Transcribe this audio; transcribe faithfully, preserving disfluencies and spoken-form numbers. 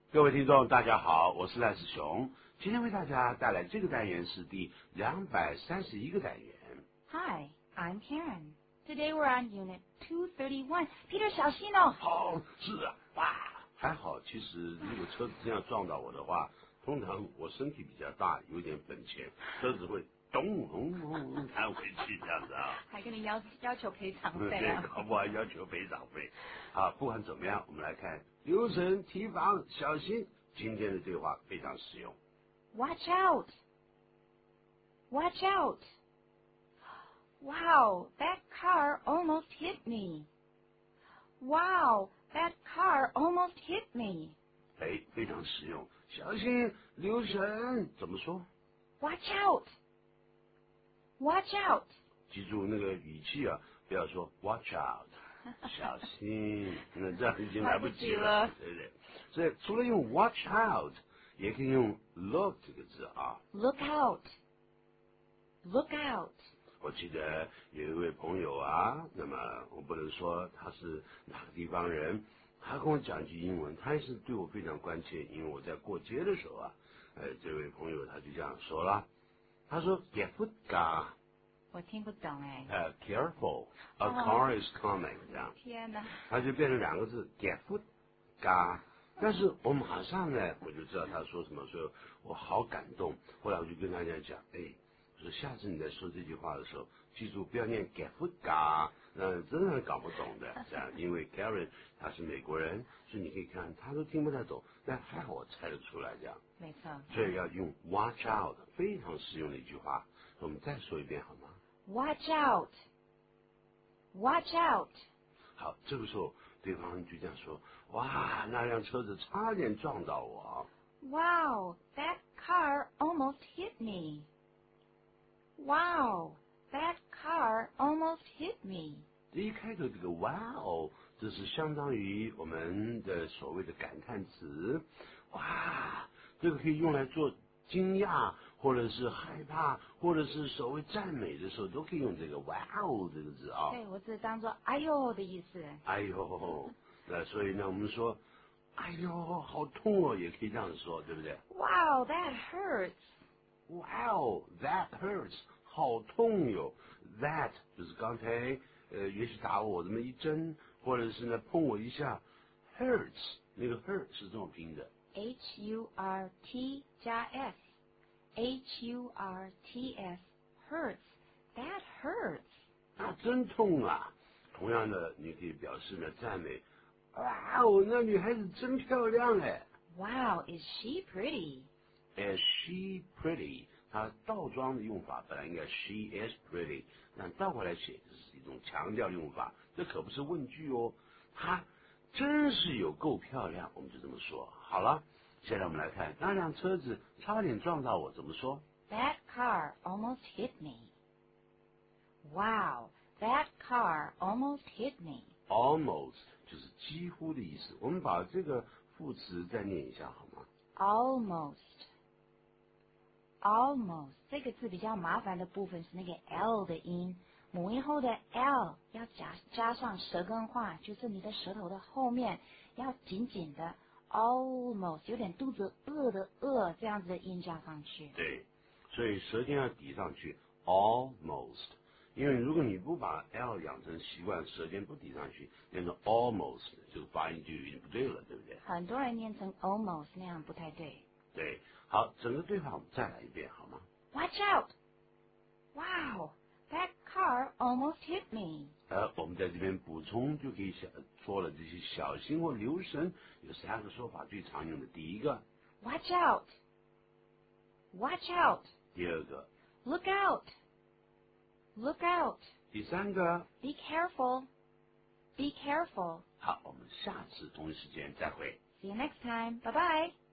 各位听众，大家好，我是赖世雄。今天为大家带来这个单元是第两百三十一个单元。 Hi, I'm Karen. Today we're on Unit two thirty-one. Peter, 小心哦！ 好，是啊，哇，还好。其实如果车子这样撞到我的话，通常我身体比较大，有点本钱，车子会咚咚咚弹回去这样子啊。 还跟你要要求赔偿费对， 啊？ 搞不好要求赔偿费。啊，不管怎么样，我们来看留神提防小心。今天的对话非常实用。 Watch out! Watch out! Wow, that car almost hit me. Wow, that car almost hit me. 哎，非常实用。小心，留神，怎么说 Watch out! Watch out! 记住那个语气啊，不要说 watch out， 小心，那这样已经来不及了， 来不及了对不对？所以除了用 watch out， 也可以用 look 这个字啊。 Look out! Look out! 我记得有一位朋友啊，那么我不能说他是哪个地方人，他跟我讲句英文，他也是对我非常关切，因为我在过街的时候啊，呃，这位朋友他就这样说了，他说 get foot ga， 我听不懂哎。 呃 careful，a 哦 car is coming， 这样， 天哪！ 他就变成两个字 get foot ga。但是我马上呢，我就知道他说什么，所以我好感动。后来我就跟大家讲，哎，我说下次你在说这句话的时候，记住不要念 get foot ga， 那真的搞不懂的，这样，因为 Karen 他是美国人，所以你可以看他都听不太懂，但还好我猜得出来这样。 没错。 所以要用 watch out， 非常实用的一句话。我们再说一遍好吗？ Watch out! Watch out! 好，这个时候对方就这样说，哇，那辆车子差点撞到我。 Wow, that car almost hit me. Wow, that car almost hit me. 这一开头这个哇哦，这是相当于我们的所谓的感叹词。哇，这个可以用来做惊讶，或者是害怕，或者是所谓赞美的时候，都可以用这个哇哦这个字啊。 对，我只当做哎呦的意思。 哎呦，那所以呢，我们说，哎呦，好痛哦，也可以这样说，对不对？ Wow, that hurts. Wow, that hurts， 好痛哟。That 就是刚才呃，也许打我这么一针，或者是呢碰我一下 ，hurts， 那个 hurt 是这么拼的。 H U R T 加 S，H U R T S hurts. That hurts. 那真痛啊！同样的，你可以表示呢赞美，哇哦，那女孩子真漂亮哎。 Wow, is she pretty? Is she pretty？ 它倒装的用法本来应该 she is pretty， 但倒过来写这是一种强调用法，这可不是问句哦。她真是有够漂亮，我们就这么说。好了，现在我们来看那辆车子差点撞到我，怎么说？ That car almost hit me. Wow, that car almost hit me. Almost 就是几乎的意思。我们把这个副词再念一下好吗？ Almost. Almost 这个字比较麻烦的部分是那个 L 的音，母音后的 L 要加加上舌根化，就是你的舌头的后面要紧紧的 almost 有点肚子饿的饿这样子的音加上去。 对，所以舌尖要抵上去 almost， 因为如果你不把 L 养成习惯，舌尖不抵上去，变成 almost， 这个发音就有点不对了，对不对？ 很多人念成 almost 那样不太对。 对，好，整个对话我们再来一遍好吗？ Watch out! Wow, that car almost hit me. 呃，我们在这边补充就可以想说了，这些小心或留神有三个说法最常用的。第一个 Watch out! Watch out! 第二个 Look out! Look out! 第三个。 Be careful! Be careful! 好，我们下次同一时间再会。 See you next time. Bye bye!